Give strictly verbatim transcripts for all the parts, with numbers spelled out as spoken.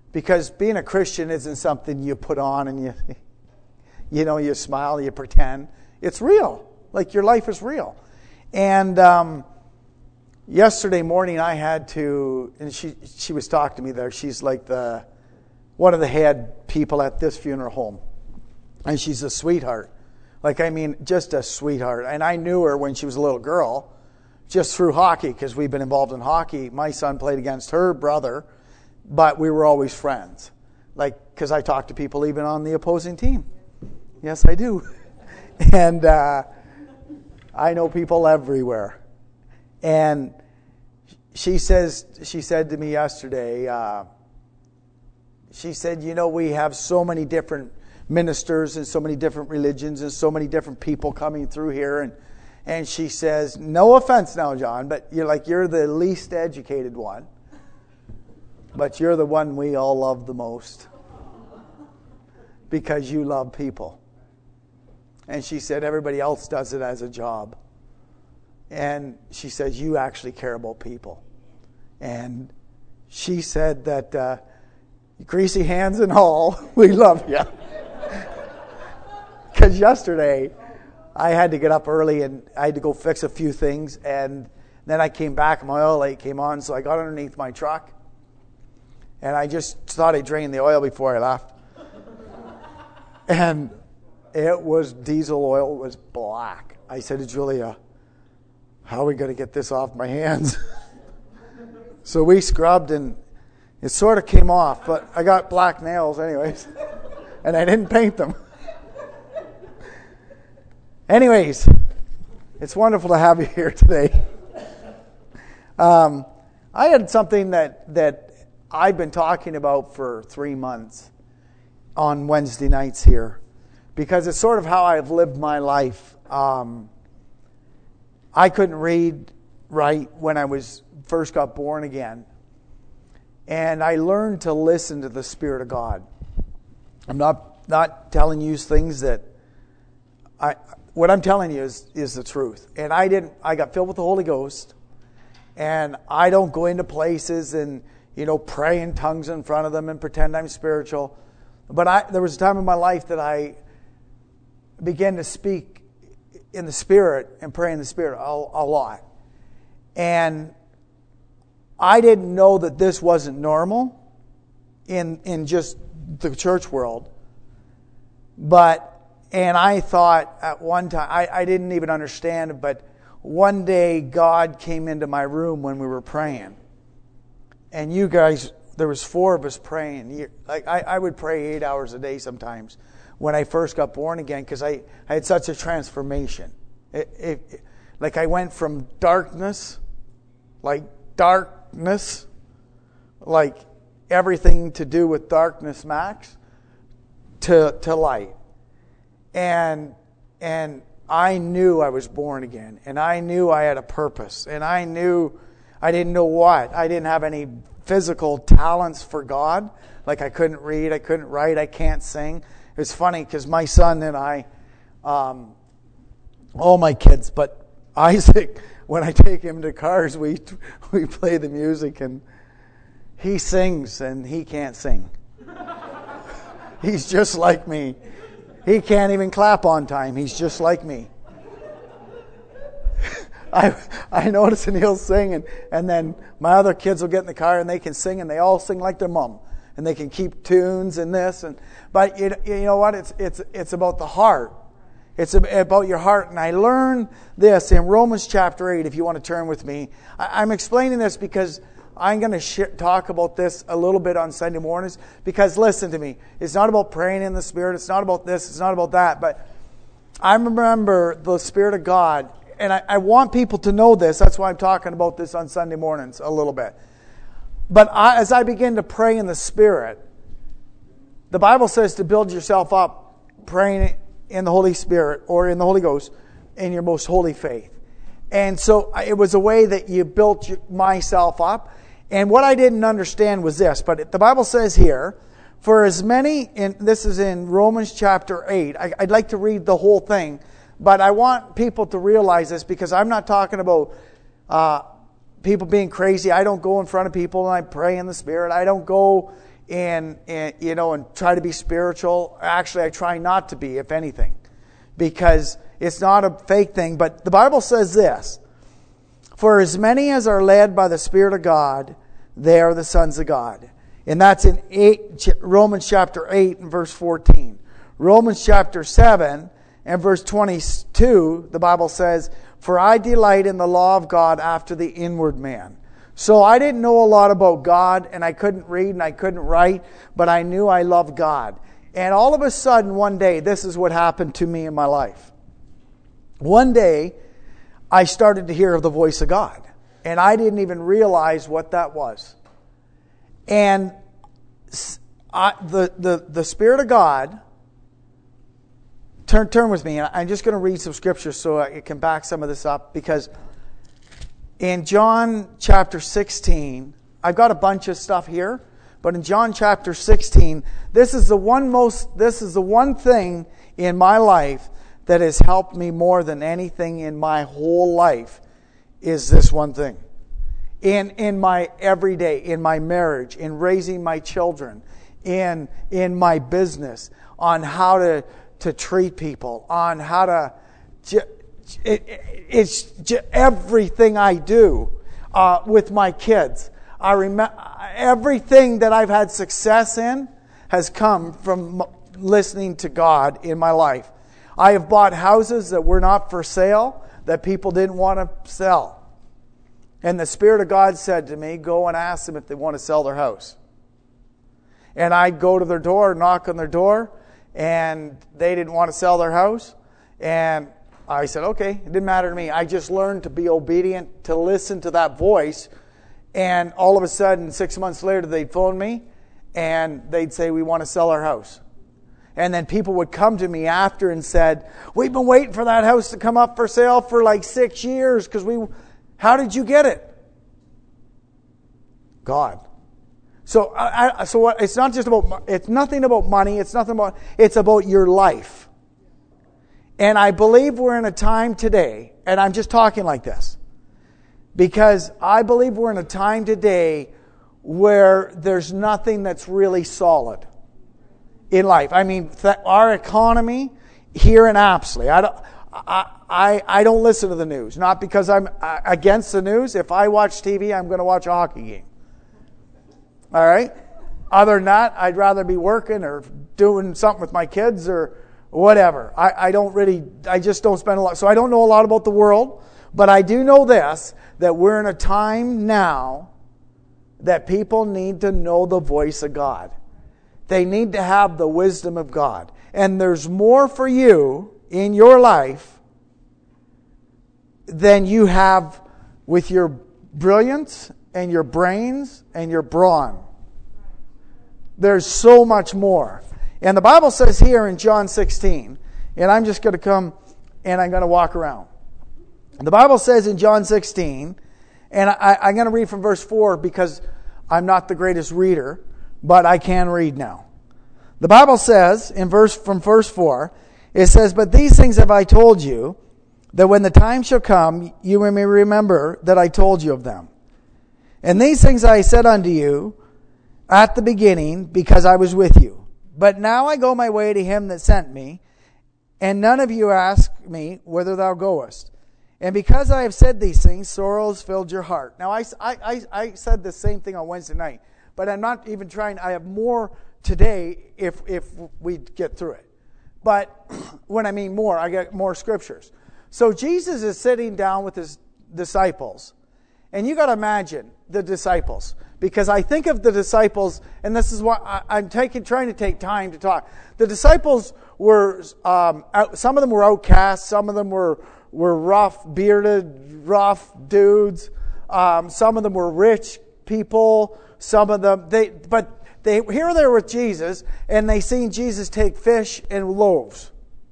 Because being a Christian isn't something you put on and you, you know, you smile, you pretend. It's real. Like your life is real. And um, yesterday morning I had to, and she she was talking to me there. She's like the one of the head people at this funeral home. And she's a sweetheart. Like, I mean, just a sweetheart. And I knew her when she was a little girl, just through hockey, because we've been involved in hockey. My son played against her brother, but we were always friends. Like, because I talk to people even on the opposing team. Yes, I do. And uh, I know people everywhere. And she says, she said to me yesterday, uh, she said, you know, we have so many different ministers and so many different religions and so many different people coming through here. And and she says, no offense now, John, but you're like, you're the least educated one. But you're the one we all love the most. Because you love people. And she said, everybody else does it as a job. And she says, you actually care about people. And she said that, uh, greasy hands and all, we love you. Because yesterday, I had to get up early and I had to go fix a few things. And then I came back, my oil light came on, so I got underneath my truck. And I just thought I drained the oil before I left. And it was diesel oil, it was black. I said to Julia, how are we going to get this off my hands? So we scrubbed and it sort of came off, but I got black nails anyways. And I didn't paint them. Anyways, it's wonderful to have you here today. Um, I had something that, that I've been talking about for three months on Wednesday nights here, because it's sort of how I've lived my life. Um, I couldn't read right when I was first got born again, and I learned to listen to the Spirit of God. I'm not not telling you things that I. What I'm telling you is, is the truth. And I didn't. I got filled with the Holy Ghost, and I don't go into places and you know pray in tongues in front of them and pretend I'm spiritual. But I, there was a time in my life that I began to speak in the Spirit and pray in the Spirit a, a lot, and I didn't know that this wasn't normal in in just the church world, but. And I thought at one time, I, I didn't even understand it, but one day God came into my room when we were praying. And you guys, there was four of us praying. You, like I, I would pray eight hours a day sometimes when I first got born again because I, I had such a transformation. It, it, it, like I went from darkness, like darkness, like everything to do with darkness max, to to light. And and I knew I was born again. And I knew I had a purpose. And I knew I didn't know what. I didn't have any physical talents for God. Like I couldn't read, I couldn't write, I can't sing. It's funny because my son and I, um, all my kids, but Isaac, when I take him to cars, we we play the music and he sings and he can't sing. He's just like me. He can't even clap on time. He's just like me. I I notice and he'll sing, and, and then my other kids will get in the car and they can sing, and they all sing like their mom, and they can keep tunes and this and but you, you know what? It's it's it's about the heart. It's about your heart, and I learned this in Romans chapter eight. If you want to turn with me, I, I'm explaining this because I'm going to sh- talk about this a little bit on Sunday mornings because listen to me. It's not about praying in the Spirit. It's not about this. It's not about that. But I remember the Spirit of God, and I, I want people to know this. That's why I'm talking about this on Sunday mornings a little bit. But I, as I begin to pray in the Spirit, the Bible says to build yourself up praying in the Holy Spirit or in the Holy Ghost in your most holy faith. And so it was a way that you built myself up. And what I didn't understand was this, but the Bible says here, for as many, and this is in Romans chapter eight, I, I'd like to read the whole thing, but I want people to realize this because I'm not talking about uh, people being crazy. I don't go in front of people and I pray in the Spirit. I don't go and, and you know, and try to be spiritual. Actually, I try not to be, if anything, because it's not a fake thing. But the Bible says this: for as many as are led by the Spirit of God, they are the sons of God. And that's in eight, Romans chapter eight and verse fourteen. Romans chapter seven and verse twenty-two, the Bible says, for I delight in the law of God after the inward man. So I didn't know a lot about God, and I couldn't read and I couldn't write, but I knew I loved God. And all of a sudden, one day, this is what happened to me in my life. One day, I started to hear the voice of God, and I didn't even realize what that was. And I, the, the, the Spirit of God, turn, turn with me, and I'm just going to read some scriptures so I can back some of this up, because in John chapter sixteen, I've got a bunch of stuff here, but in John chapter sixteen, this is the one most, this is the one thing in my life that has helped me more than anything in my whole life, is this one thing. In in my everyday, in my marriage, in raising my children, in in my business, on how to, to treat people, on how to... It, it, it's just everything I do uh, with my kids. I remember everything that I've had success in has come from listening to God in my life. I have bought houses that were not for sale, that people didn't want to sell. And the Spirit of God said to me, go and ask them if they want to sell their house. And I'd go to their door, knock on their door, and they didn't want to sell their house. And I said, okay, it didn't matter to me. I just learned to be obedient, to listen to that voice. And all of a sudden, six months later, they'd phone me and they'd say, we want to sell our house. And then people would come to me after and said, we've been waiting for that house to come up for sale for like six years because we, how did you get it? God. So, I, I, so what, it's not just about, it's nothing about money. It's nothing about, it's about your life. And I believe we're in a time today, and I'm just talking like this, because I believe we're in a time today where there's nothing that's really solid in life. I mean, th- our economy here in Apsley, I don't, I, I, I don't listen to the news, not because I'm against the news. If I watch T V, I'm going to watch a hockey game. All right? Other than that, I'd rather be working or doing something with my kids or whatever. I, I don't really, I just don't spend a lot. So I don't know a lot about the world, but I do know this, that we're in a time now that people need to know the voice of God. They need to have the wisdom of God. And there's more for you in your life than you have with your brilliance and your brains and your brawn. There's so much more. And the Bible says here in John sixteen, and I'm just going to come and I'm going to walk around. The Bible says in John sixteen, and I, I'm going to read from verse four because I'm not the greatest reader, but I can read now. The Bible says in verse from verse four, it says, but these things have I told you, that when the time shall come, you may remember that I told you of them. And these things I said unto you at the beginning, because I was with you. But now I go my way to him that sent me, and none of you ask me whither thou goest. And because I have said these things, sorrows filled your heart. Now, I, I, I said the same thing on Wednesday night, but I'm not even trying. I have more today if, if we get through it. But when I mean more, I get more scriptures. So Jesus is sitting down with his disciples. And you got to imagine the disciples. Because I think of the disciples, and this is what I, I'm taking, trying to take time to talk. The disciples were, um, out, some of them were outcasts, some of them were, were rough, bearded, rough dudes. Um, some of them were rich people. Some of them, they, but they here they were with Jesus, and they seen Jesus take fish and loaves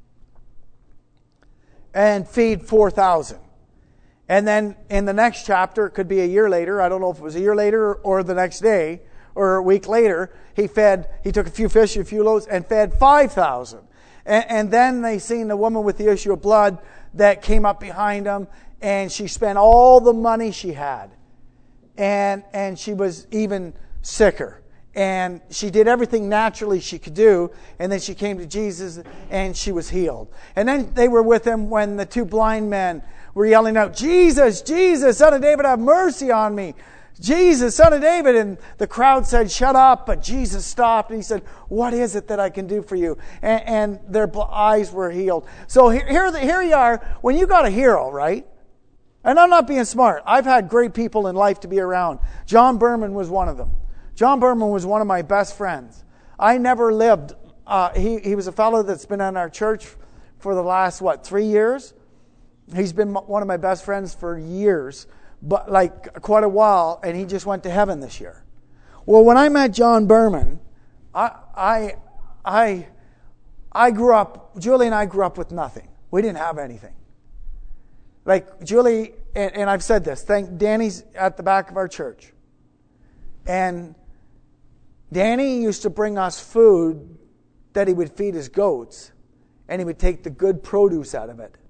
and feed four thousand. And then in the next chapter, it could be a year later, I don't know if it was a year later or the next day or a week later, he fed, he took a few fish, a few loaves, and fed five thousand. And, and then they seen the woman with the issue of blood that came up behind him, and she spent all the money she had. And, and she was even sicker. And she did everything naturally she could do. And then she came to Jesus and she was healed. And then they were with him when the two blind men were yelling out, Jesus, Jesus, Son of David, have mercy on me. Jesus, Son of David. And the crowd said, shut up. But Jesus stopped and he said, what is it that I can do for you? And, and their eyes were healed. So here, here, here you are. When you got a hero, right? And I'm not being smart. I've had great people in life to be around. John Berman was one of them. John Berman was one of my best friends. I never lived. Uh, he, he was a fellow that's been in our church for the last, what, three years? He's been one of my best friends for years, but like quite a while, and he just went to heaven this year. Well, when I met John Berman, I, I, I, I grew up, Julie and I grew up with nothing. We didn't have anything. Like Julie, and, and I've said this, thank Danny's at the back of our church. And Danny used to bring us food that he would feed his goats, and he would take the good produce out of it.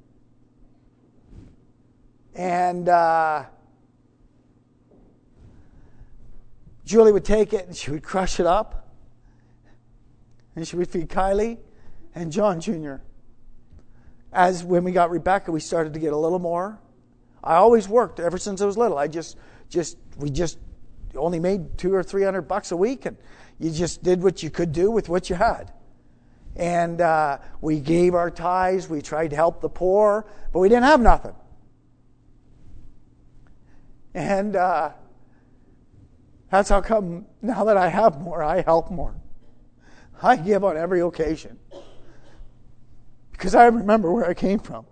And uh, Julie would take it, and she would crush it up, and she would feed Kylie and John Junior As when we got Rebecca, we started to get a little more. I always worked ever since I was little. I just, just, we just only made two or three hundred bucks a week, and you just did what you could do with what you had. And uh, we gave our tithes. We tried to help the poor, but we didn't have nothing. And uh, that's how come now that I have more, I help more. I give on every occasion. Because I remember where I came from.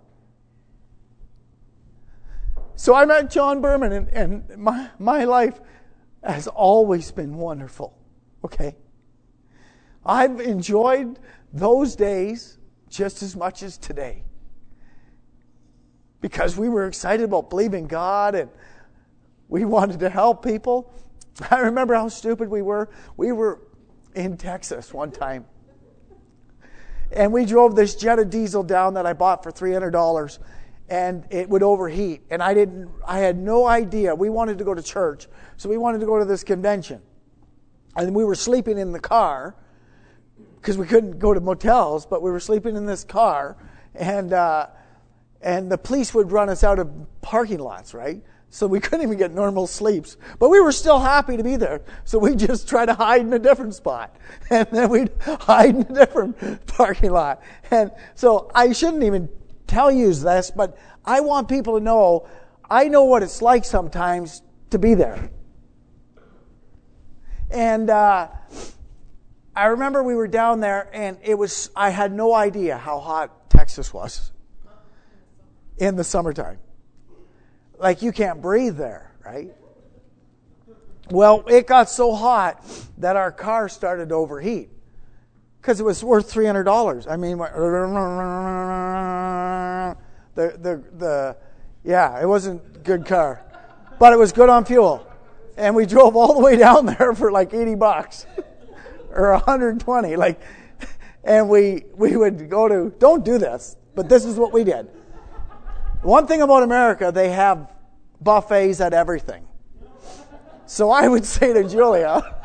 So I met John Berman, and, and my, my life has always been wonderful. Okay? I've enjoyed those days just as much as today. Because we were excited about believing God, and we wanted to help people. I remember how stupid we were. We were in Texas one time. And we drove this Jetta diesel down that I bought for three hundred dollars, and it would overheat. And I didn't, I had no idea. We wanted to go to church, so we wanted to go to this convention. And we were sleeping in the car, because we couldn't go to motels, but we were sleeping in this car. And, uh, and the police would run us out of parking lots, right? So we couldn't even get normal sleeps. But we were still happy to be there. So we just tried to hide in a different spot. And then we'd hide in a different parking lot. And so I shouldn't even tell you this, but I want people to know, I know what it's like sometimes to be there. And uh, I remember we were down there, and it was, I had no idea how hot Texas was in the summertime. Like, you can't breathe there, right? Well, it got so hot that our car started to overheat because it was worth three hundred dollars. I mean, the, the, the, yeah, it wasn't a good car, but it was good on fuel. And we drove all the way down there for like eighty bucks or one hundred twenty. Like, and we, we would go to, don't do this, but this is what we did. One thing about America, they have buffets at everything. So I would say to Julia,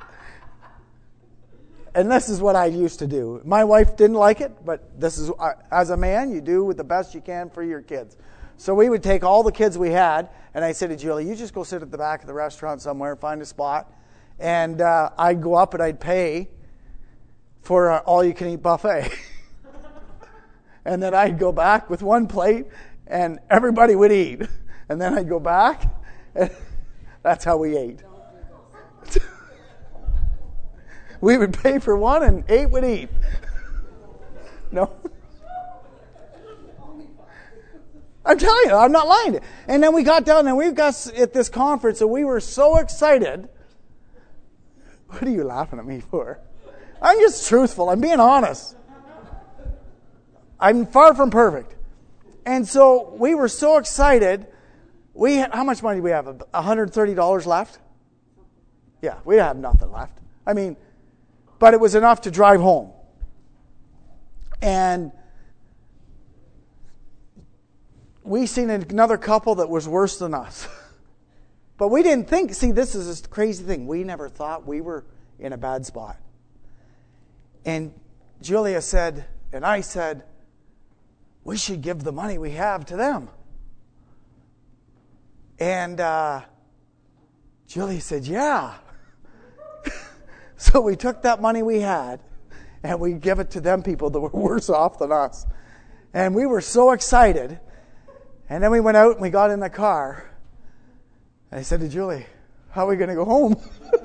and this is what I used to do. My wife didn't like it, but this is, as a man, you do with the best you can for your kids. So we would take all the kids we had, and I'd say to Julia, you just go sit at the back of the restaurant somewhere, find a spot, and uh, I'd go up and I'd pay for an all-you-can-eat buffet. And then I'd go back with one plate, and everybody would eat. And then I'd go back, and that's how we ate. We would pay for one, and eight would eat. No? I'm telling you, I'm not lying. And then we got down there, we got at this conference, and we were so excited. What are you laughing at me for? I'm just truthful. I'm being honest. I'm far from perfect. And so we were so excited. We how much money do we have? one hundred thirty dollars left? Yeah, we have nothing left. I mean, but it was enough to drive home. And we seen another couple that was worse than us. But we didn't think, see, this is a crazy thing. We never thought we were in a bad spot. And Julia said, and I said, we should give the money we have to them. And uh, Julia said, yeah. So we took that money we had and we give it to them people that were worse off than us. And we were so excited. And then we went out and we got in the car. And I said to Julie, how are we going to go home?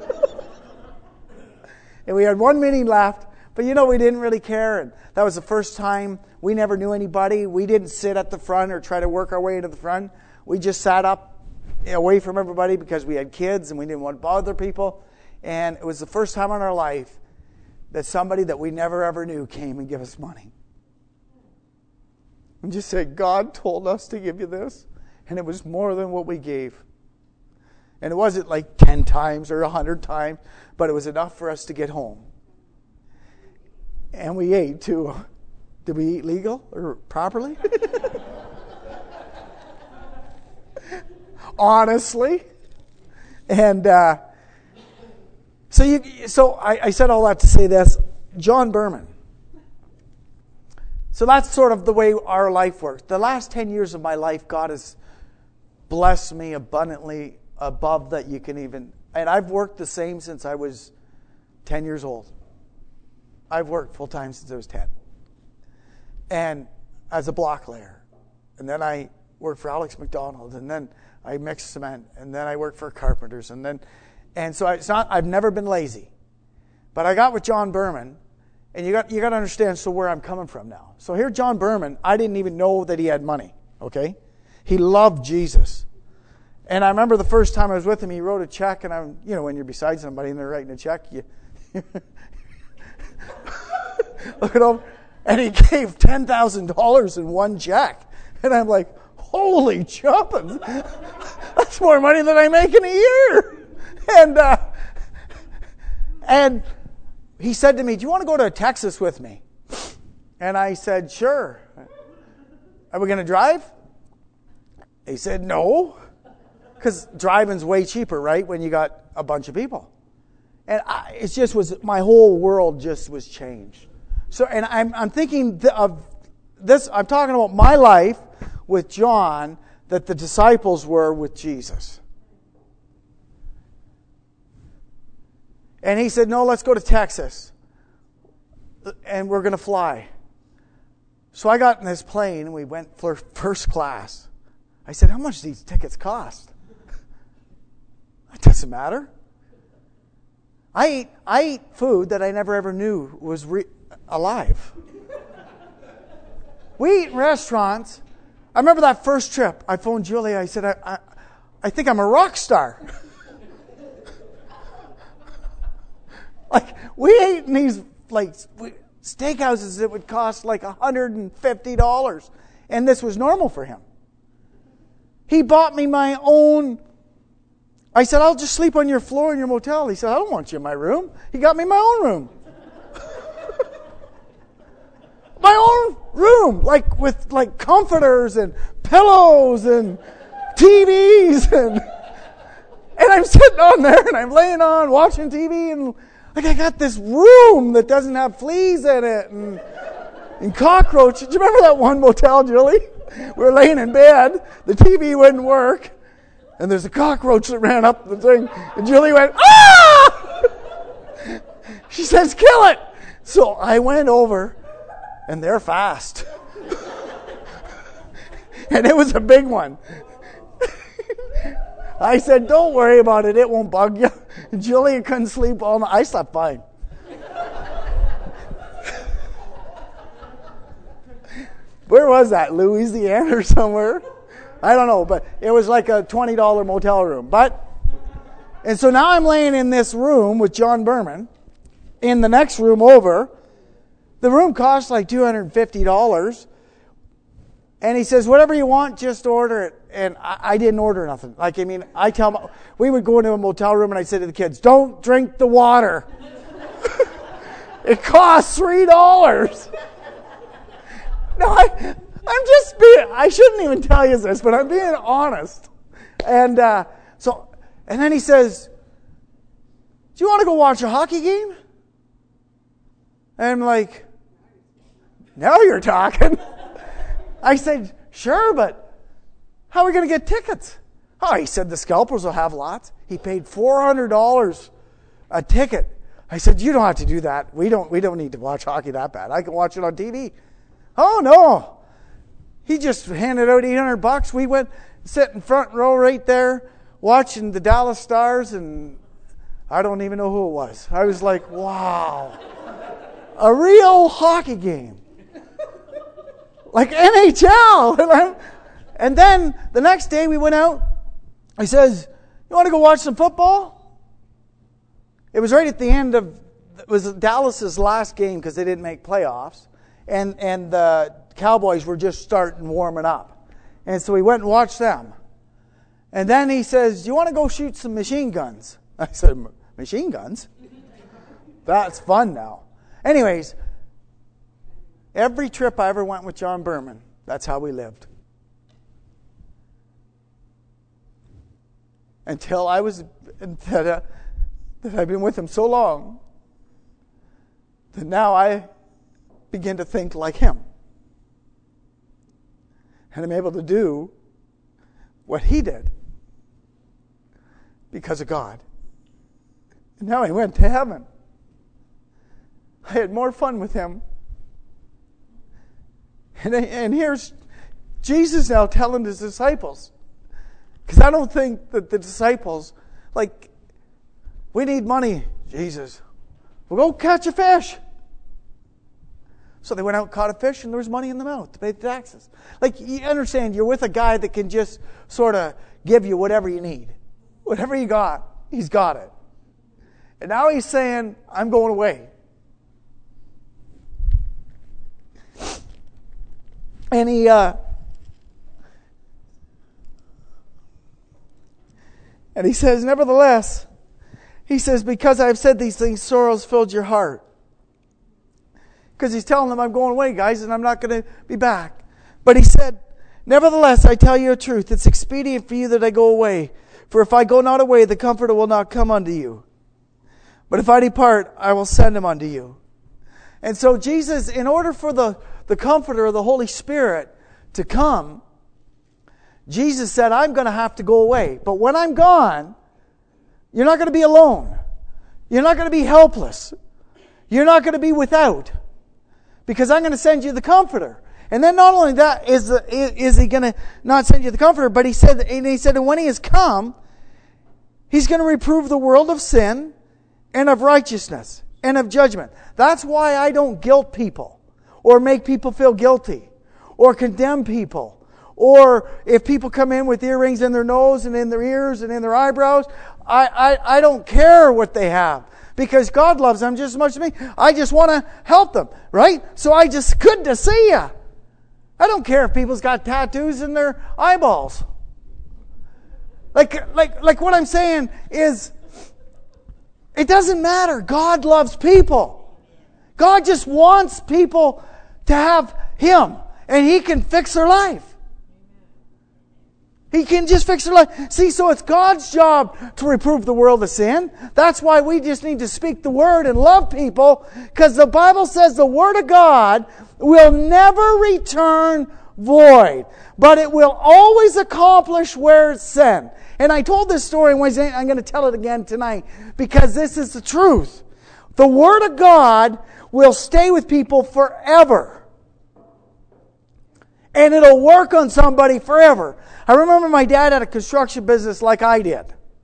And we had one meeting left. But you know, we didn't really care. And that was the first time. We never knew anybody. We didn't sit at the front or try to work our way into the front. We just sat up away from everybody because we had kids and we didn't want to bother people. And it was the first time in our life that somebody that we never ever knew came and gave us money. And just said, God told us to give you this. And it was more than what we gave. And it wasn't like ten times or a hundred times, but it was enough for us to get home. And we ate too. Did we eat legal or properly? Honestly. And uh, so you, so I, I said all that to say this. John Berman. So that's sort of the way our life works. The last ten years of my life, God has blessed me abundantly above that you can even. And I've worked the same since I was ten years old. I've worked full time since I was ten. And as a block layer. And then I worked for Alex McDonald. And then I mixed cement. And then I worked for Carpenters. And then, and so it's not, I've never been lazy. But I got with John Berman. And you got you got to understand so where I'm coming from now. So here John Berman, I didn't even know that he had money. Okay? He loved Jesus. And I remember the first time I was with him, he wrote a check. And I'm, you know, when you're beside somebody and they're writing a check, you look at him, and he gave ten thousand dollars in one check. And I'm like, holy jumping. That's more money than I make in a year. And uh, and he said to me, do you want to go to Texas with me? And I said, sure. Are we going to drive? He said, no. Because driving's way cheaper, right, when you got a bunch of people. And I, it just was, my whole world just was changed. So, and I'm, I'm thinking of this, I'm talking about my life with John that the disciples were with Jesus. And he said, no, let's go to Texas. And we're going to fly. So I got in this plane and we went for first class. I said, how much do these tickets cost? It doesn't matter. I eat, I eat food that I never ever knew was re- alive. We eat in restaurants. I remember that first trip. I phoned Julia. I said, I, I, I think I'm a rock star. Like, we ate in these like steakhouses that would cost like one hundred fifty dollars. And this was normal for him. He bought me my own. I said, I'll just sleep on your floor in your motel. He said, I don't want you in my room. He got me my own room. My own room, like with like comforters and pillows and T Vs. And, and I'm sitting on there and I'm laying on watching T V and like I got this room that doesn't have fleas in it and, and cockroaches. Do you remember that one motel, Julie? We were laying in bed. The T V wouldn't work. And there's a cockroach that ran up the thing. And Julie went, ah! She says, kill it. So I went over, and they're fast. And it was a big one. I said, don't worry about it. It won't bug you. And Julie couldn't sleep all night. I slept fine. Where was that? Louisiana or somewhere? I don't know, but it was like a twenty dollars motel room. But, and so now I'm laying in this room with John Berman. In the next room over, the room costs like two hundred fifty dollars. And he says, whatever you want, just order it. And I, I didn't order nothing. Like, I mean, I tell my, we would go into a motel room and I'd say to the kids, don't drink the water. It costs three dollars. No, I... I'm just being, I shouldn't even tell you this, but I'm being honest. And uh, so, and then he says, do you want to go watch a hockey game? And I'm like, now you're talking. I said, sure, but how are we going to get tickets? Oh, he said the scalpers will have lots. He paid four hundred dollars a ticket. I said, you don't have to do that. We don't we don't need to watch hockey that bad. I can watch it on T V. Oh, no. He just handed out eight hundred bucks. We went, sit in front row right there, watching the Dallas Stars, and I don't even know who it was. I was like, wow. A real hockey game. Like N H L. And, I'm, and then the next day we went out. He says, you want to go watch some football? It was right at the end of, it was Dallas's last game because they didn't make playoffs. And, and the Cowboys were just starting warming up. And so we went and watched them. And then he says, do you want to go shoot some machine guns? I said, machine guns? That's fun now. Anyways, every trip I ever went with John Berman, that's how we lived. Until I was, that, uh, that I've been with him so long, that now I begin to think like him. And I'm able to do what he did because of God. And now he went to heaven. I had more fun with him. And, and here's Jesus now telling his disciples. Because I don't think that the disciples, like, we need money, Jesus. We'll go catch a fish. So they went out and caught a fish, and there was money in the mouth to pay the taxes. Like, you understand, you're with a guy that can just sort of give you whatever you need. Whatever you got, he's got it. And now he's saying, I'm going away. And he, uh, and he says, nevertheless, he says, because I have said these things, sorrows filled your heart. Because he's telling them, I'm going away, guys, and I'm not going to be back. But he said, nevertheless, I tell you a truth. It's expedient for you that I go away. For if I go not away, the Comforter will not come unto you. But if I depart, I will send him unto you. And so Jesus, in order for the, the Comforter of the Holy Spirit to come, Jesus said, I'm going to have to go away. But when I'm gone, you're not going to be alone. You're not going to be helpless. You're not going to be without. Because I'm going to send you the Comforter. And then not only that is, is he going to not send you the Comforter, but he said, and he said, and when he has come, he's going to reprove the world of sin and of righteousness and of judgment. That's why I don't guilt people or make people feel guilty or condemn people. Or if people come in with earrings in their nose and in their ears and in their eyebrows, I, I, I don't care what they have. Because God loves them just as much as me. I just want to help them, right? So I just, good to see you. I don't care if people's got tattoos in their eyeballs. Like, like, like what I'm saying is, it doesn't matter. God loves people. God just wants people to have Him. And He can fix their life. He can just fix their life. See, so it's God's job to reprove the world of sin. That's why we just need to speak the Word and love people. Because the Bible says the Word of God will never return void. But it will always accomplish where it's sent. And I told this story on Wednesday. I'm going to tell it again tonight. Because this is the truth. The Word of God will stay with people forever. And it'll work on somebody forever. I remember my dad had a construction business like I did.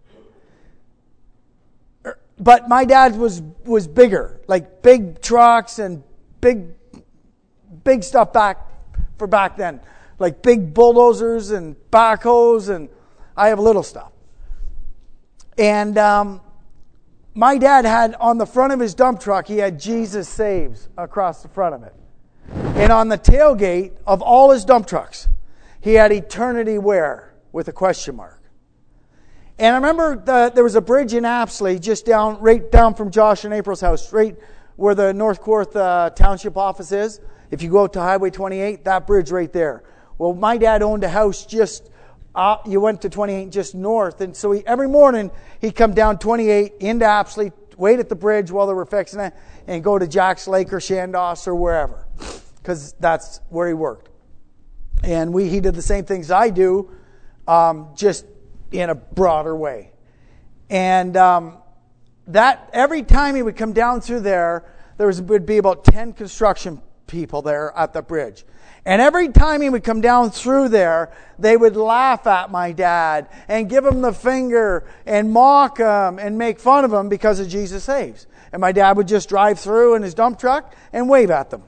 But my dad was, was bigger. Like big trucks and big big stuff back for back then. Like big bulldozers and backhoes, and I have little stuff. And um, my dad had on the front of his dump truck, he had Jesus Saves across the front of it. And on the tailgate of all his dump trucks, he had Eternity Where with a question mark. And I remember the, there was a bridge in Apsley just down, right down from Josh and April's house, right where the North Court uh, Township office is. If you go out to Highway twenty-eight, that bridge right there. Well, my dad owned a house just, uh, you went to twenty-eight just north. And so he, every morning he'd come down twenty-eight into Apsley, wait at the bridge while they were fixing it and go to Jack's Lake or Chandos or wherever, because that's where he worked. And we he did the same things I do, um, just in a broader way. And um, that every time he would come down through there, there was, would be about ten construction people there at the bridge. And every time he would come down through there, they would laugh at my dad and give him the finger and mock him and make fun of him because of Jesus Saves. And my dad would just drive through in his dump truck and wave at them.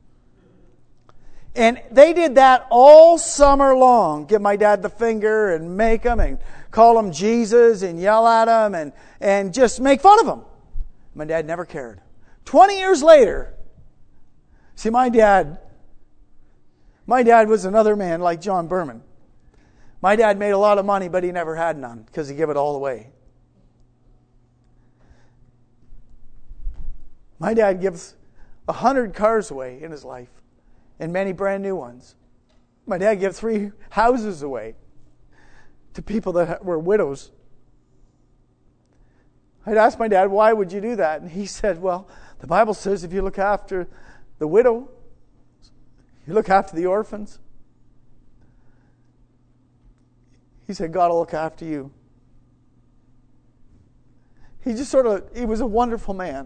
And they did that all summer long. Give my dad the finger and make him and call him Jesus and yell at him and, and just make fun of him. My dad never cared. Twenty years later, see, my dad, my dad was another man like John Berman. My dad made a lot of money, but he never had none because he gave it all away. My dad gives a hundred cars away in his life and many brand new ones. My dad gave three houses away to people that were widows. I'd asked my dad, why would you do that? And he said, well, the Bible says if you look after the widow, you look after the orphans. He said, God will look after you. He just sort of, he was a wonderful man.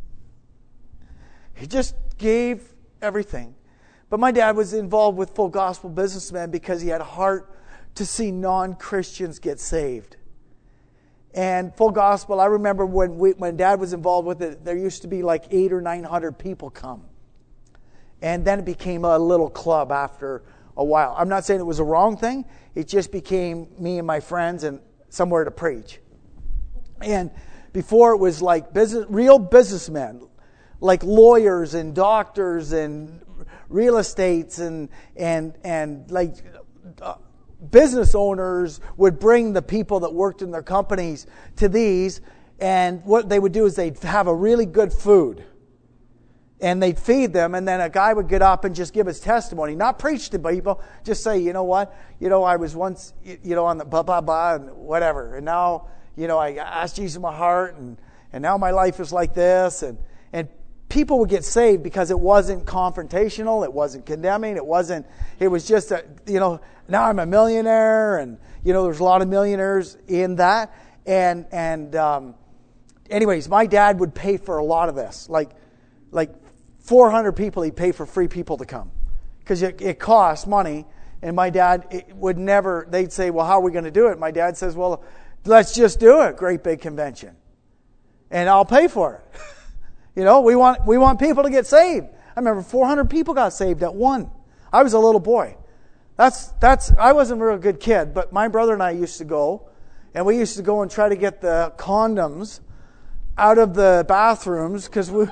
He just gave everything. But my dad was involved with Full Gospel Businessmen because he had a heart to see non-Christians get saved. And Full Gospel, I remember when we, when Dad was involved with it, there used to be like eight or nine hundred people come. And then it became a little club after a while. I'm not saying it was a wrong thing. It just became me and my friends and somewhere to preach. And before it was like business, real businessmen, like lawyers and doctors and real estates and and and like uh, business owners would bring the people that worked in their companies to these, and what they would do is they'd have a really good food and they'd feed them, and then a guy would get up and just give his testimony, not preach to people, just say, you know what, you know, I was once, you know, on the blah blah blah and whatever, and now, you know, I asked Jesus in my heart, and and now my life is like this, and and people would get saved because it wasn't confrontational, it wasn't condemning, it wasn't, it was just, a, you know, now I'm a millionaire, and, you know, there's a lot of millionaires in that. And, and um, anyways, my dad would pay for a lot of this. Like, like four hundred people, he'd pay for free people to come. Because it, it costs money. And my dad it would never, they'd say, well, how are we going to do it? My dad says, well, let's just do a great big convention. And I'll pay for it. You know, we want we want people to get saved. I remember four hundred people got saved at one. I was a little boy. That's that's. I wasn't a real good kid, but my brother and I used to go, and we used to go and try to get the condoms out of the bathrooms because we,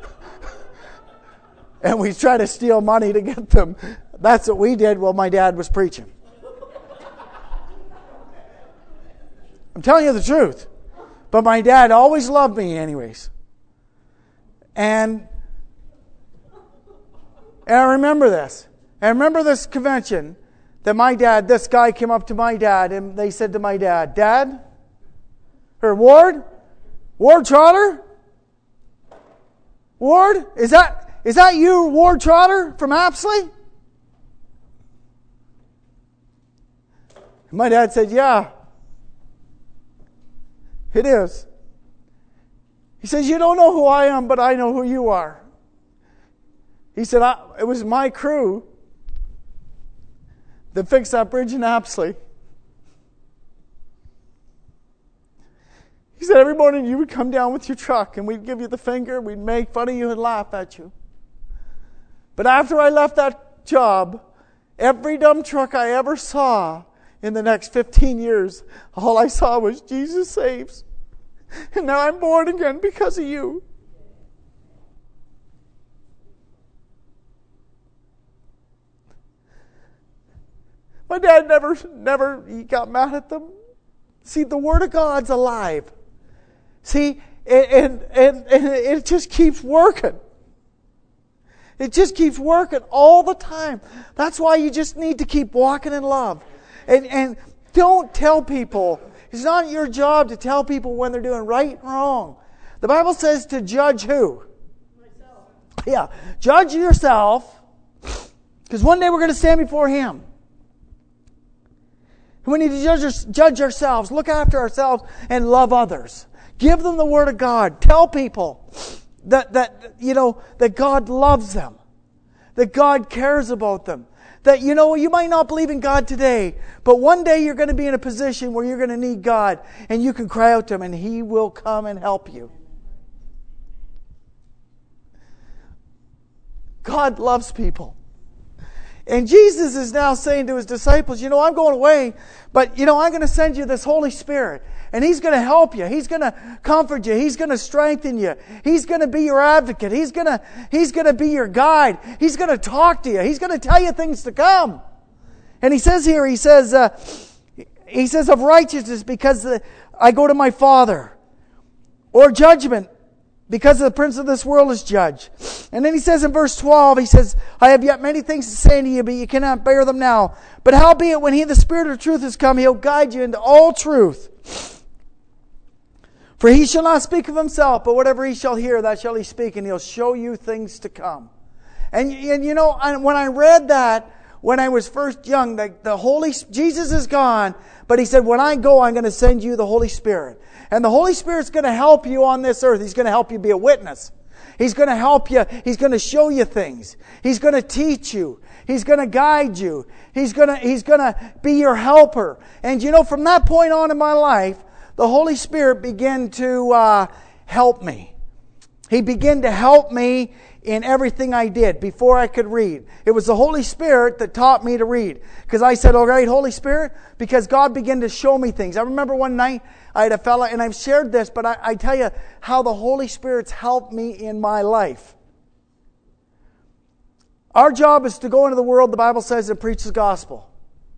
and we try to steal money to get them. That's what we did while my dad was preaching. I'm telling you the truth, but my dad always loved me, anyways. And, and I remember this. I remember this convention that my dad, this guy came up to my dad and they said to my dad, Dad, or Ward, Ward Trotter? Ward, is that is that you, Ward Trotter from Apsley? And my dad said, yeah, it is. He says, you don't know who I am, but I know who you are. He said, I, it was my crew that fixed that bridge in Apsley. He said, every morning you would come down with your truck and we'd give you the finger, we'd make fun of you and laugh at you. But after I left that job, every dump truck I ever saw in the next fifteen years, all I saw was Jesus Saves. And now I'm born again because of you. My dad never, never he got mad at them. See, the Word of God's alive. See, and, and, and it just keeps working. It just keeps working all the time. That's why you just need to keep walking in love. And, and don't tell people. It's not your job to tell people when they're doing right and wrong. The Bible says to judge who? Myself. Yeah. Judge yourself, because one day we're going to stand before Him. We need to judge, judge ourselves, look after ourselves, and love others. Give them the Word of God. Tell people that, that, you know, that God loves them. That God cares about them. That, you know, you might not believe in God today, but one day you're going to be in a position where you're going to need God, and you can cry out to Him, and He will come and help you. God loves people. And Jesus is now saying to His disciples, you know, I'm going away, but, you know, I'm going to send you this Holy Spirit. And He's going to help you. He's going to comfort you. He's going to strengthen you. He's going to be your advocate. He's going to, He's going to be your guide. He's going to talk to you. He's going to tell you things to come. And He says here, He says, uh, He says of righteousness because the, I go to my Father. Or judgment because the prince of this world is judged. And then He says in verse twelve, He says, I have yet many things to say to you, but you cannot bear them now. But howbeit, when He, the Spirit of truth, is come, He'll guide you into all truth. For He shall not speak of Himself, but whatever He shall hear, that shall He speak, and He'll show you things to come. And, and you know, when I read that, when I was first young, the, the Holy, Jesus is gone, but He said, when I go, I'm going to send you the Holy Spirit. And the Holy Spirit's going to help you on this earth. He's going to help you be a witness. He's going to help you. He's going to show you things. He's going to teach you. He's going to guide you. He's going to, he's going to be your helper. And you know, from that point on in my life, the Holy Spirit began to uh, help me. He began to help me in everything I did before I could read. It was the Holy Spirit that taught me to read. Because I said, all right, Holy Spirit, because God began to show me things. I remember one night I had a fella, and I've shared this, but I, I tell you how the Holy Spirit's helped me in my life. Our job is to go into the world, the Bible says, and preach the gospel.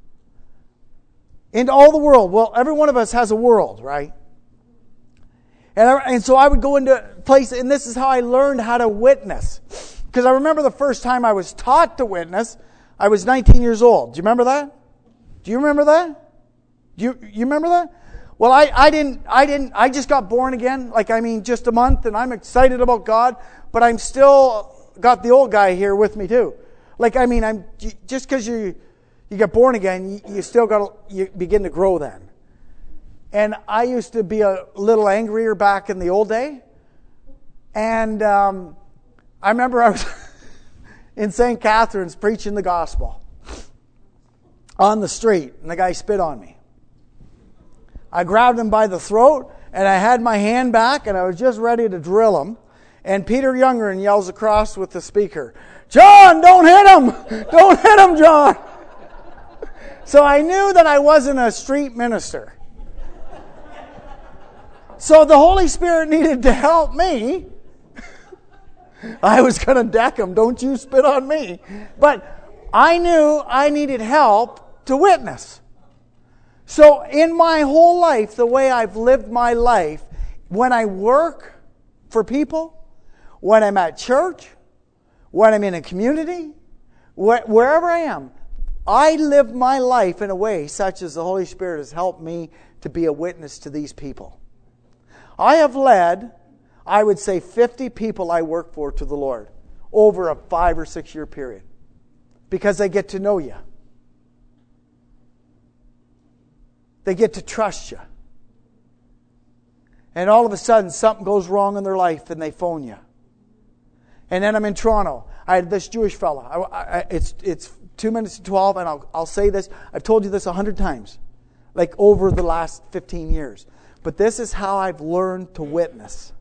Into all the world. Well, every one of us has a world, right? And, I, and so I would go into places, and this is how I learned how to witness. Because I remember the first time I was taught to witness, I was nineteen years old. Do you remember that? Do you remember that? Do you, you remember that? Well, I, I didn't, I didn't, I just got born again, like, I mean, just a month, and I'm excited about God, but I'm still got the old guy here with me too. Like, I mean, I'm, just because you, you get born again, you, you still got to, you begin to grow then. And I used to be a little angrier back in the old day. And um, I remember I was in Saint Catharines preaching the gospel on the street, and the guy spit on me. I grabbed him by the throat, and I had my hand back, and I was just ready to drill him. And Peter Youngren yells across with the speaker, John, don't hit him! Don't hit him, John! So I knew that I wasn't a street minister. So the Holy Spirit needed to help me. I was going to deck him. Don't you spit on me. But I knew I needed help to witness. So in my whole life, the way I've lived my life, when I work for people, when I'm at church, when I'm in a community, wh- wherever I am, I live my life in a way such as the Holy Spirit has helped me to be a witness to these people. I have led, I would say, fifty people I work for to the Lord over a five or six year period because they get to know you. They get to trust you. And all of a sudden, something goes wrong in their life and they phone you. And then I'm in Toronto. I had this Jewish fella. I, I, it's it's two minutes to twelve, and I'll, I'll say this. I've told you this a hundred times, like over the last fifteen years. But this is how I've learned to witness.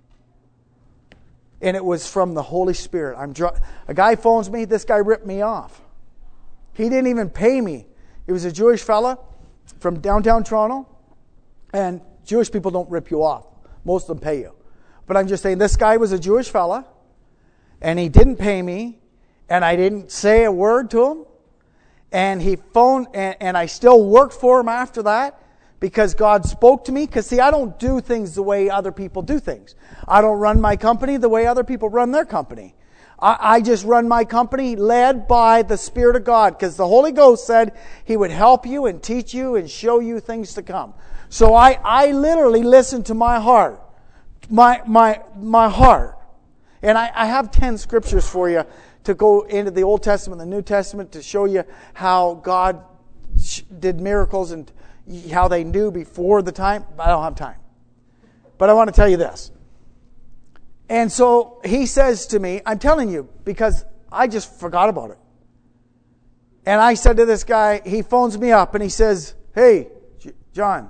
And it was from the Holy Spirit. I'm dr- A guy phones me. This guy ripped me off. He didn't even pay me. He was a Jewish fella from downtown Toronto. And Jewish people don't rip you off. Most of them pay you. But I'm just saying, this guy was a Jewish fella. And he didn't pay me. And I didn't say a word to him. And he phoned, and, and I still worked for him after that. Because God spoke to me. Because, see, I don't do things the way other people do things. I don't run my company the way other people run their company. I, I just run my company led by the Spirit of God. Because the Holy Ghost said He would help you and teach you and show you things to come. So I, I literally listen to my heart. my my my heart. And I, I have ten scriptures for you to go into the Old Testament and the New Testament to show you how God did miracles and how they knew before the time. I don't have time. But I want to tell you this. And so he says to me, I'm telling you, because I just forgot about it. And I said to this guy, he phones me up and he says, hey, John,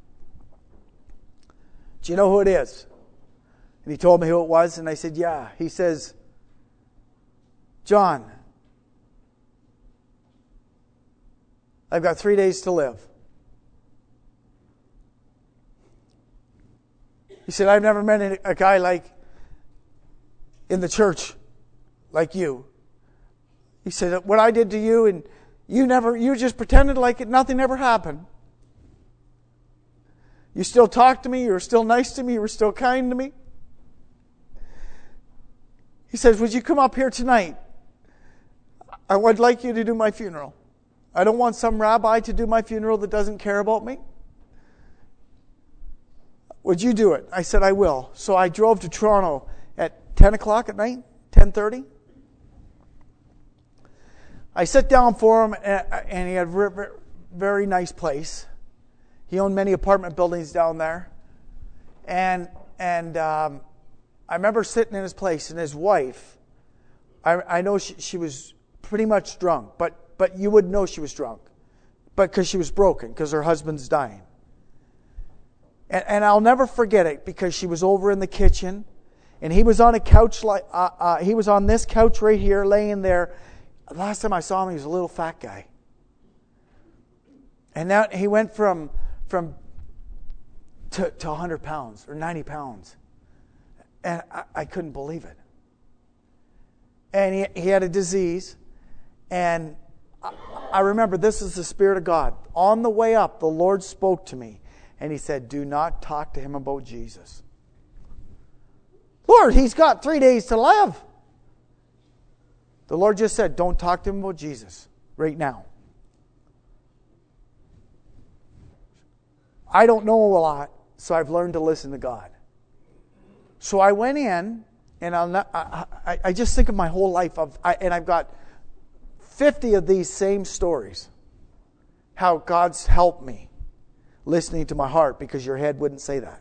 do you know who it is? And he told me who it was, and I said, yeah. He says, John, I've got three days to live. He said, I've never met a guy like in the church like you. He said, what I did to you, and you never, you just pretended like it, nothing ever happened. You still talked to me, you were still nice to me, you were still kind to me. He says, would you come up here tonight? I would like you to do my funeral. I don't want some rabbi to do my funeral that doesn't care about me. Would you do it? I said, I will. So I drove to Toronto at ten o'clock at night, ten thirty. I sit down for him, and he had a very nice place. He owned many apartment buildings down there. And and um, I remember sitting in his place, and his wife, I, I know she, she was pretty much drunk, but, but you wouldn't know she was drunk. But because she was broken, because her husband's dying. And, and I'll never forget it, because she was over in the kitchen, and he was on a couch, like uh, uh, he was on this couch right here, laying there. Last time I saw him, he was a little fat guy. And now he went from from to, to one hundred pounds or ninety pounds. And I, I couldn't believe it. And he, he had a disease. And I, I remember, this is the Spirit of God. On the way up, the Lord spoke to me. And he said, do not talk to him about Jesus. Lord, he's got three days to live. The Lord just said, don't talk to him about Jesus right now. I don't know a lot, so I've learned to listen to God. So I went in, and I'll not, I, I, I just think of my whole life, of, I, and I've got fifty of these same stories. How God's helped me listening to my heart, because your head wouldn't say that.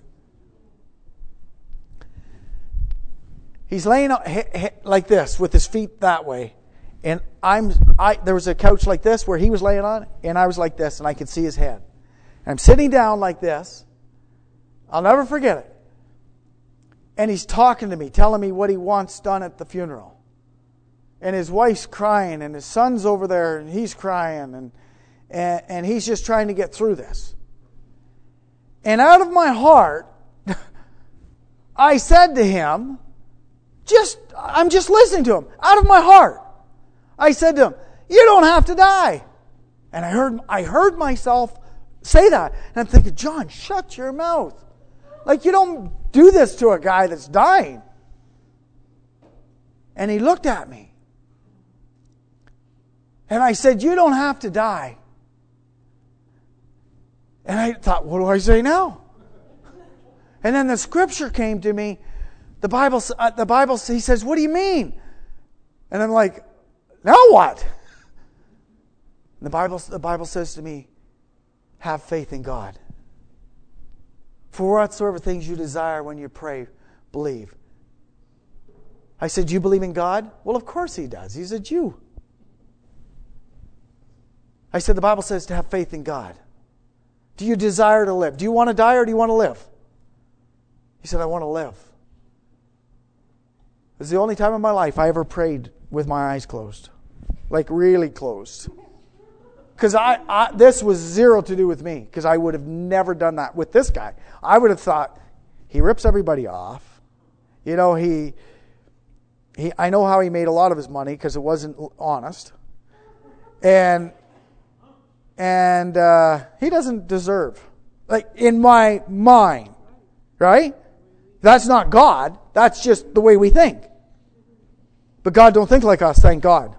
He's laying like this with his feet that way. And I'm I there was a couch like this where he was laying on, and I was like this, and I could see his head. And I'm sitting down like this. I'll never forget it. And he's talking to me, telling me what he wants done at the funeral. And his wife's crying, and his son's over there, and he's crying, and and, and he's just trying to get through this. And out of my heart, I said to him, Just, I'm just listening to him. Out of my heart. I said to him, you don't have to die. And I heard, I heard myself say that. And I'm thinking, John, shut your mouth. Like, you don't do this to a guy that's dying. And he looked at me. And I said, you don't have to die. And I thought, what do I say now? And then the scripture came to me. The Bible, uh, the Bible, he says, what do you mean? And I'm like, now what? And the Bible, the Bible says to me, have faith in God. For whatsoever things you desire when you pray, believe. I said, do you believe in God? Well, of course he does. He's a Jew. I said, the Bible says to have faith in God. Do you desire to live? Do you want to die or do you want to live? He said, I want to live. It was the only time in my life I ever prayed with my eyes closed. Like really closed. Because I, I, this was zero to do with me. Because I would have never done that with this guy. I would have thought, he rips everybody off. You know, he, he I know how he made a lot of his money because it wasn't honest. And, and uh, he doesn't deserve. Like, in my mind. Right? That's not God. That's just the way we think. But God don't think like us, thank God.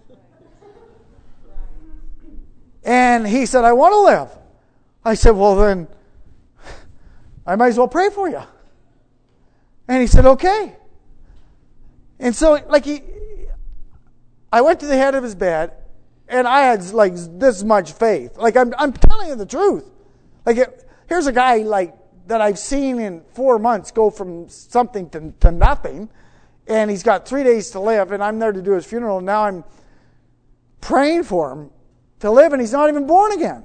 And he said, I want to live. I said, well then, I might as well pray for you. And he said, okay. And so, like, he, I went to the head of his bed, and I had, like, this much faith. Like, I'm, I'm telling you the truth. Like, it, here's a guy, like, that I've seen in four months go from something to, to nothing, and he's got three days to live, and I'm there to do his funeral, and now I'm praying for him to live, and he's not even born again.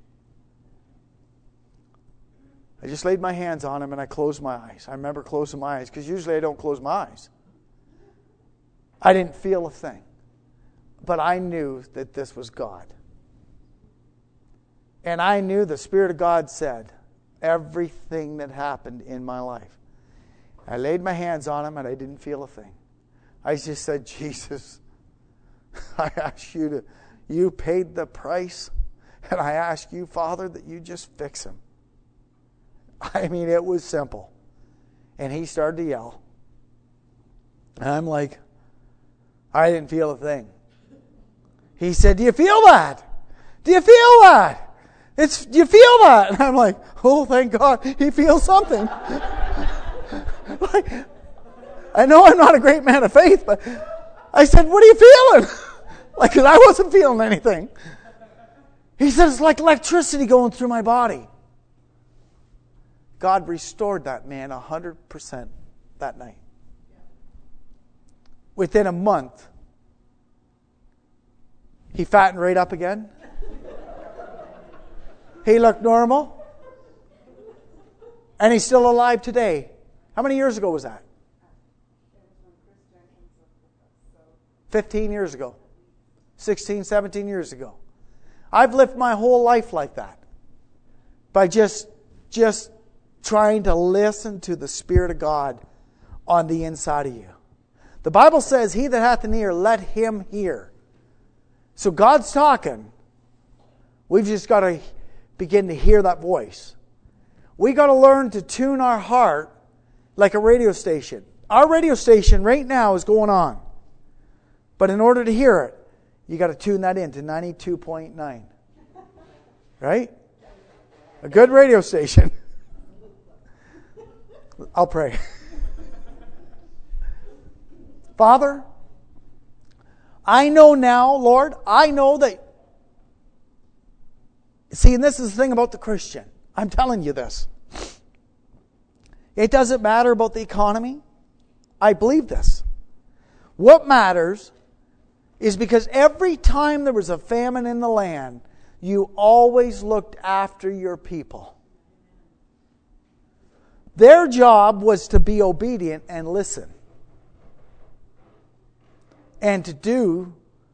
I just laid my hands on him and I closed my eyes. I remember closing my eyes because usually I don't close my eyes. I didn't feel a thing. But I knew that this was God. And I knew the Spirit of God said everything that happened in my life. I laid my hands on him and I didn't feel a thing. I just said, Jesus, I ask you to, you paid the price, and I ask you, Father, that you just fix him. I mean, it was simple. And he started to yell. And I'm like, I didn't feel a thing. He said, do you feel that? Do you feel that? It's, do you feel that? And I'm like, oh, thank God, he feels something. Like, I know I'm not a great man of faith, but I said, what are you feeling? Like, because I wasn't feeling anything. He said, it's like electricity going through my body. God restored that man one hundred percent that night. Within a month, he fattened right up again. He looked normal. And he's still alive today. How many years ago was that? fifteen years ago. sixteen, seventeen years ago. I've lived my whole life like that. By just, just trying to listen to the Spirit of God on the inside of you. The Bible says, he that hath an ear, let him hear. So God's talking. We've just got to begin to hear that voice. We got to learn to tune our heart like a radio station. Our radio station right now is going on. But in order to hear it, you got to tune that in to ninety-two point nine. Right? A good radio station. I'll pray. Father, I know now, Lord, I know that. See, and this is the thing about the Christian. I'm telling you this. It doesn't matter about the economy. I believe this. What matters is because every time there was a famine in the land, you always looked after your people. Their job was to be obedient and listen. And to do,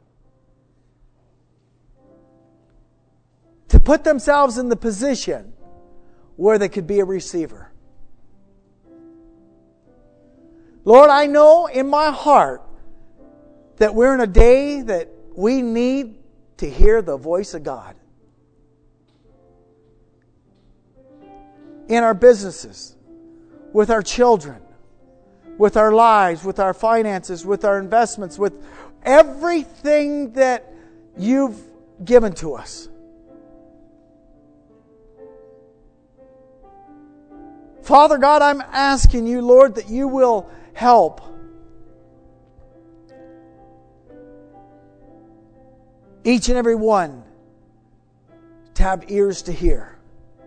to put themselves in the position where they could be a receiver. Lord, I know in my heart that we're in a day that we need to hear the voice of God. In our businesses, with our children, with our lives, with our finances, with our investments, with everything that you've given to us. Father God, I'm asking you, Lord, that you will help each and every one to have ears to hear.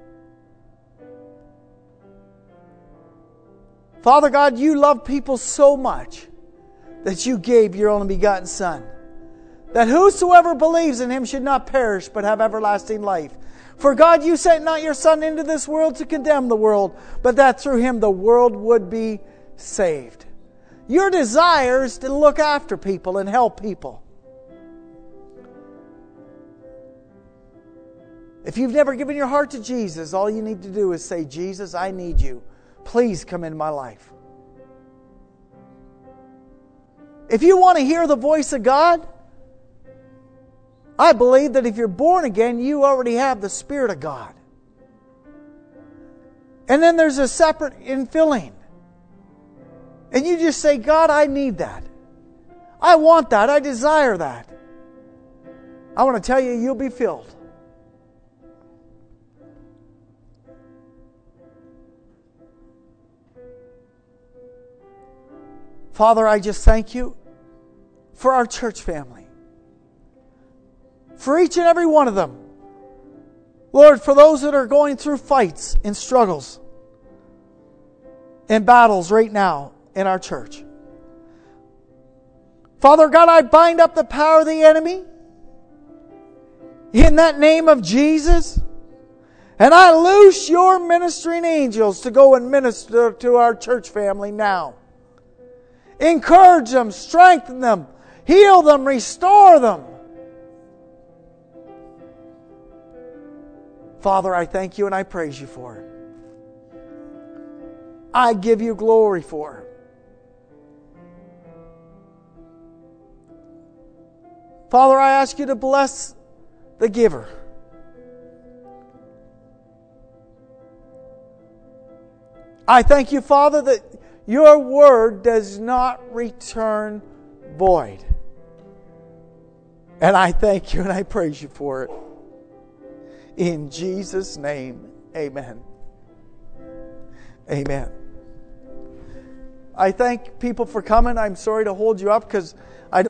Father God, you love people so much that you gave your only begotten Son, that whosoever believes in him should not perish but have everlasting life. For God, you sent not your Son into this world to condemn the world, but that through him the world would be saved. Your desire is to look after people and help people. If you've never given your heart to Jesus, all you need to do is say, Jesus, I need you. Please come into my life. If you want to hear the voice of God, I believe that if you're born again, you already have the Spirit of God. And then there's a separate infilling. And you just say, God, I need that. I want that. I desire that. I want to tell you, you'll be filled. Father, I just thank you for our church family. For each and every one of them. Lord, for those that are going through fights and struggles and battles right now in our church. Father God, I bind up the power of the enemy in that name of Jesus. And I loose your ministering angels to go and minister to our church family now. Encourage them, strengthen them, heal them, restore them. Father, I thank you and I praise you for it. I give you glory for it. Father, I ask you to bless the giver. I thank you, Father, that your word does not return void. And I thank you and I praise you for it. In Jesus' name, amen. Amen. I thank people for coming. I'm sorry to hold you up because I don't